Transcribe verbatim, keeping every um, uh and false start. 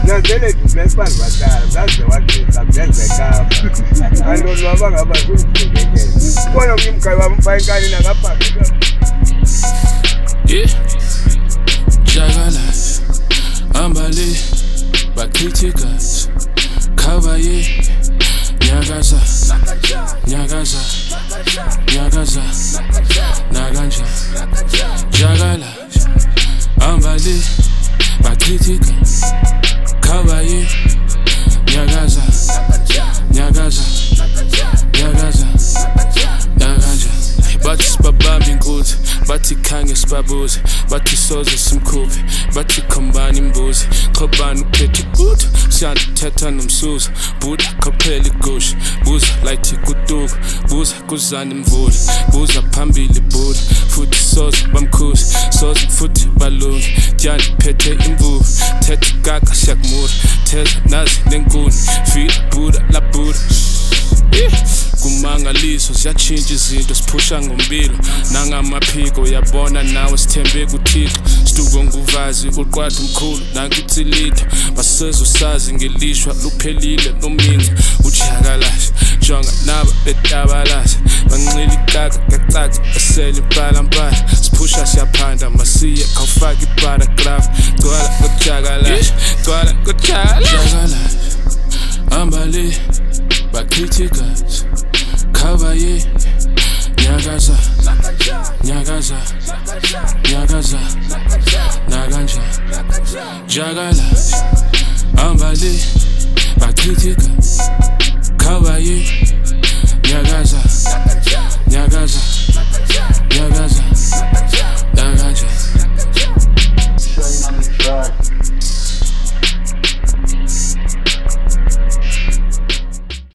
Nazele dubespan batala, that's the one thing, that's the car. I don't know about my good thing. One of them can find Gani in a pack. Yeah, Jagala, Ambali, Bakitikas, Kawaii, Nyagaza, Nyagaza, Nyagaza, Naganja, Jagala, Ambali, Bakitikas, Kawaii, Nyagaza, Nyagaza, Nyagaza, Naganja. Bathi sibabambe inkunzi, bathi khange sibabuze, bathi soze simkhuphe, bathi khombani imbuzi, khobani uphethe good, siyathetha nomsuza, buda khophela igusha, buza light ikuduka, buza kuzana imvula, buza phambili buda, futhi soze bamkhuza, soze futhi balungi, dyani phethe imvubu, thethe gaga siyakumura, theza nazi nenkuni, fila buda la buda. Kumangaliso siyatshintsha izinto siphusha ngombilo nangamaphiko yabona nawe sithembe kuThixo siduko nguvazi uqwatha umkhulu nankithilitha basezo sazi ngelishwa luphelile nominza uJakalasha jonga naba betabalasa bancila ikaka kacaca esele ibhalampala siphusha siyaphanda masiye khawufaka iparagraph gcwala kuJakalasha gcwala kuJakalasha Ambali Bakitikas Kawaii Nyagaza Nyagaza Nyagaza Naganja Jagala Ambali Bakitikas Kawaii Nyagaza Nyagaza Nyagaza